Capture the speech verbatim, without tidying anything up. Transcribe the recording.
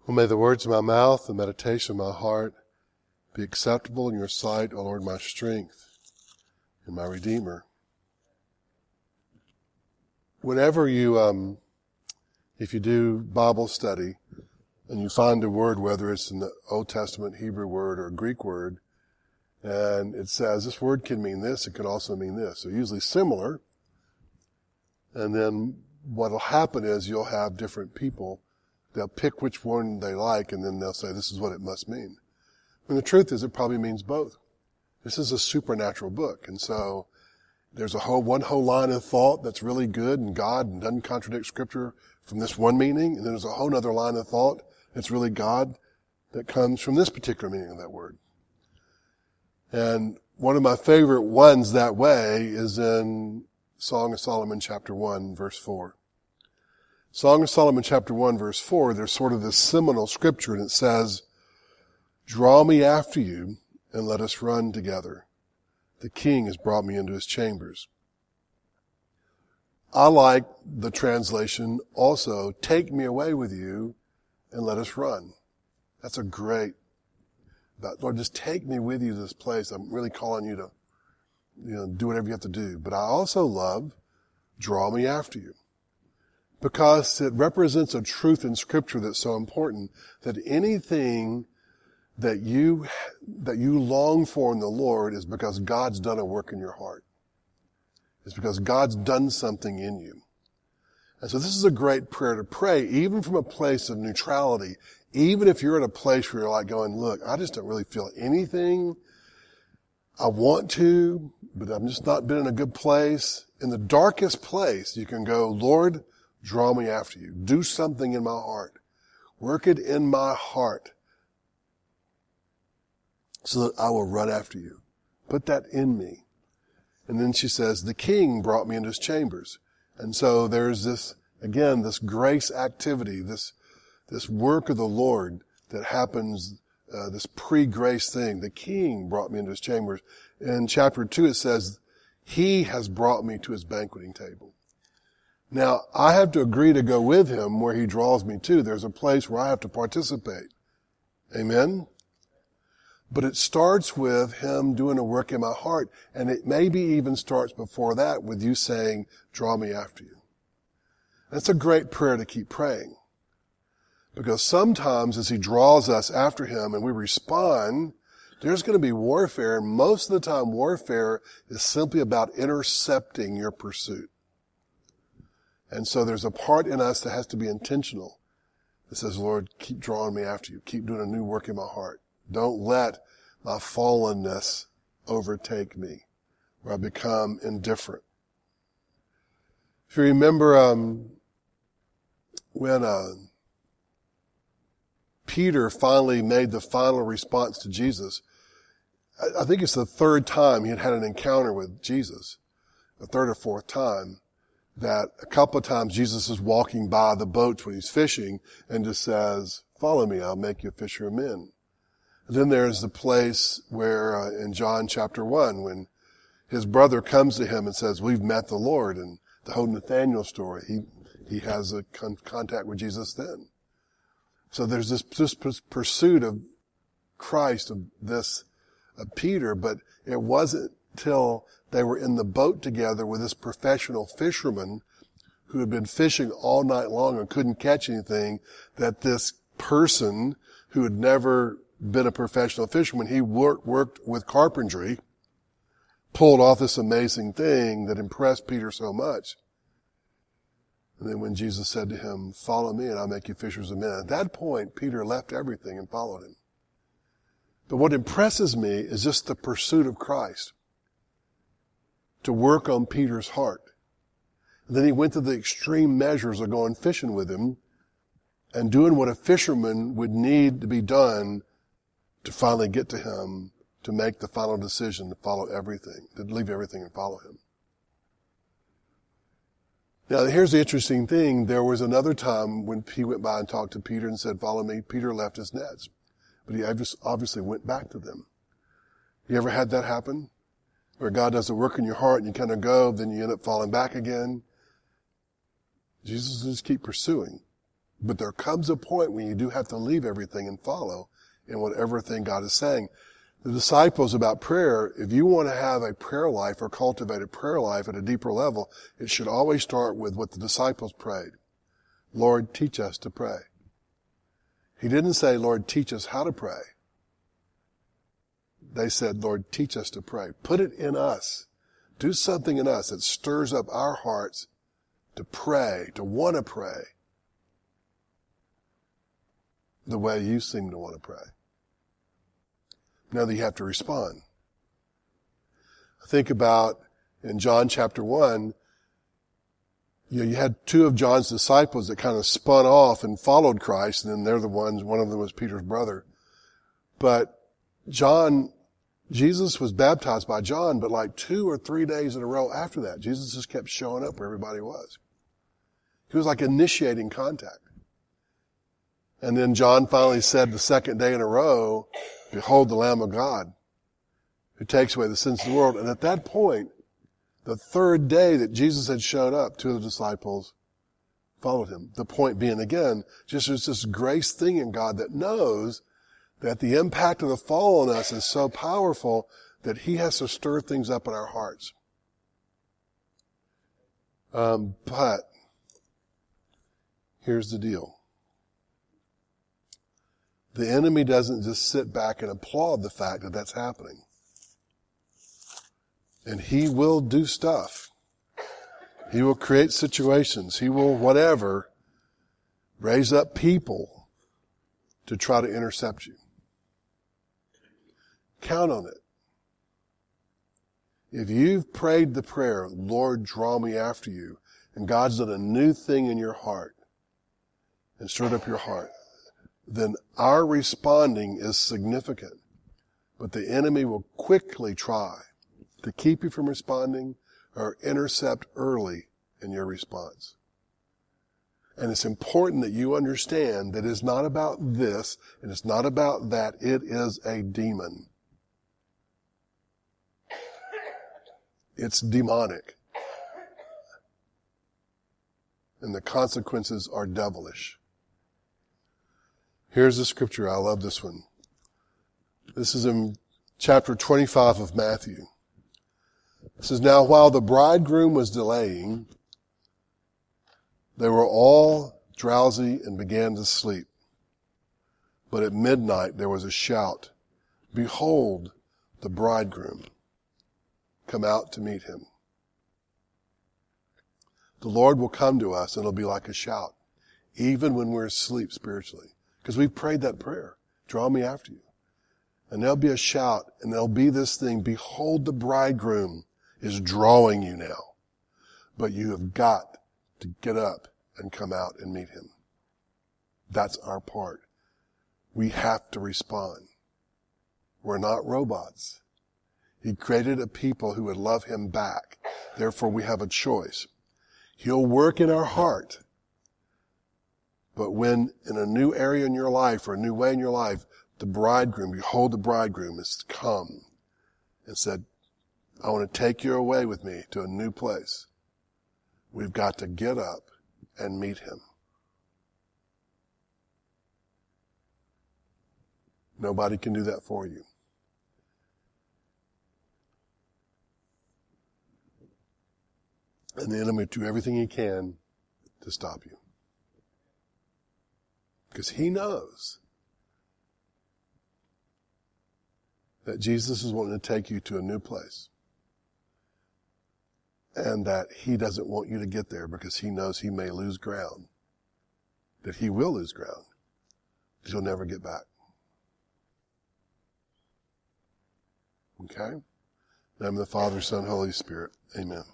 Well, may the words of my mouth, the meditation of my heart be acceptable in your sight, O Lord, my strength and my Redeemer. Whenever you, um, if you do Bible study and you find a word, whether it's in the Old Testament Hebrew word or a Greek word, and it says this word can mean this, it could also mean this. They're usually similar. And then what will happen is you'll have different people. They'll pick which one they like, and then they'll say, this is what it must mean. And the truth is, it probably means both. This is a supernatural book. And so there's a whole, one whole line of thought that's really good and God and doesn't contradict Scripture from this one meaning. And then there's a whole other line of thought that's really God that comes from this particular meaning of that word. And one of my favorite ones that way is in Song of Solomon chapter one, verse four. Song of Solomon chapter one, verse four, there's sort of this seminal scripture, and it says, draw me after you and let us run together. The king has brought me into his chambers. I like the translation also, take me away with you and let us run. That's a great, Lord, just take me with you to this place. I'm really calling you to, you know, do whatever you have to do. But I also love, draw me after you. Because it represents a truth in Scripture that's so important, that anything that you, that you long for in the Lord is because God's done a work in your heart. It's because God's done something in you. And so this is a great prayer to pray, even from a place of neutrality, even if you're in a place where you're like going, look, I just don't really feel anything. I want to, but I'm just not been in a good place. In the darkest place, you can go, Lord, draw me after you. Do something in my heart. Work it in my heart so that I will run after you. Put that in me. And then she says, the king brought me into his chambers. And so there's this, again, this grace activity, this, this work of the Lord that happens, uh, this pre-grace thing. The king brought me into his chambers. In chapter two, it says, he has brought me to his banqueting table. Now, I have to agree to go with him where he draws me to. There's a place where I have to participate. Amen? But it starts with him doing a work in my heart. And it maybe even starts before that with you saying, draw me after you. That's a great prayer to keep praying. Because sometimes as he draws us after him and we respond, there's going to be warfare. And most of the time warfare is simply about intercepting your pursuit. And so there's a part in us that has to be intentional. That says, Lord, keep drawing me after you. Keep doing a new work in my heart. Don't let my fallenness overtake me, where I become indifferent. If you remember, um, when, uh, Peter finally made the final response to Jesus, I, I think it's the third time he had had an encounter with Jesus, the third or fourth time, that a couple of times Jesus is walking by the boats when he's fishing and just says, follow me, I'll make you a fisher of men. And then there's the place where uh, in John chapter one, when his brother comes to him and says, we've met the Lord, and the whole Nathaniel story, he, he has a con- contact with Jesus then. So there's this, this pursuit of Christ, of this, of Peter, but it wasn't till they were in the boat together with this professional fisherman who had been fishing all night long and couldn't catch anything, that this person who had never been a professional fisherman, he worked, worked with carpentry, pulled off this amazing thing that impressed Peter so much. And then when Jesus said to him, follow me and I'll make you fishers of men, at that point, Peter left everything and followed him. But what impresses me is just the pursuit of Christ to work on Peter's heart. And then he went to the extreme measures of going fishing with him and doing what a fisherman would need to be done to finally get to him, to make the final decision to follow everything, to leave everything and follow him. Now, here's the interesting thing. There was another time when he went by and talked to Peter and said, follow me. Peter left his nets, but he obviously went back to them. You ever had that happen? Where God does a work in your heart and you kind of go, then you end up falling back again. Jesus will just keep pursuing. But there comes a point when you do have to leave everything and follow in whatever thing God is saying. The disciples about prayer, if you want to have a prayer life or cultivate a prayer life at a deeper level, it should always start with what the disciples prayed. Lord, teach us to pray. He didn't say, Lord, teach us how to pray. They said, Lord, teach us to pray. Put it in us. Do something in us that stirs up our hearts to pray, to want to pray the way you seem to want to pray. Now that you have to respond. Think about in John chapter one, you know, you had two of John's disciples that kind of spun off and followed Christ, and then they're the ones, one of them was Peter's brother. But John, Jesus was baptized by John, but like two or three days in a row after that, Jesus just kept showing up where everybody was. He was like initiating contact. And then John finally said the second day in a row, behold the Lamb of God who takes away the sins of the world. And at that point, the third day that Jesus had shown up, two of the disciples followed him. The point being, again, just there's this grace thing in God that knows that the impact of the fall on us is so powerful that he has to stir things up in our hearts. Um, but here's the deal. The enemy doesn't just sit back and applaud the fact that that's happening. And he will do stuff. He will create situations. He will, whatever, raise up people to try to intercept you. Count on it. If you've prayed the prayer, Lord, draw me after you, and God's done a new thing in your heart and stirred up your heart, then our responding is significant. But the enemy will quickly try to keep you from responding or intercept early in your response. And it's important that you understand that it's not about this and it's not about that. It is a demon. It's demonic. And the consequences are devilish. Here's the scripture. I love this one. This is in chapter twenty-five of Matthew. It says, now while the bridegroom was delaying, they were all drowsy and began to sleep. But at midnight there was a shout, behold, the bridegroom, come out to meet him. The Lord will come to us and it'll be like a shout, even when we're asleep spiritually. Because we've prayed that prayer, draw me after you. And there'll be a shout and there'll be this thing, behold, the bridegroom is drawing you now. But you have got to get up and come out and meet him. That's our part. We have to respond. We're not robots. He created a people who would love him back. Therefore, we have a choice. He'll work in our heart. But when in a new area in your life or a new way in your life, the bridegroom, behold, the bridegroom has come and said, I want to take you away with me to a new place. We've got to get up and meet him. Nobody can do that for you. And the enemy will do everything he can to stop you. Because he knows that Jesus is wanting to take you to a new place. And that he doesn't want you to get there because he knows he may lose ground. That he will lose ground. That you'll never get back. Okay? In the name of the Father, Son, Holy Spirit. Amen.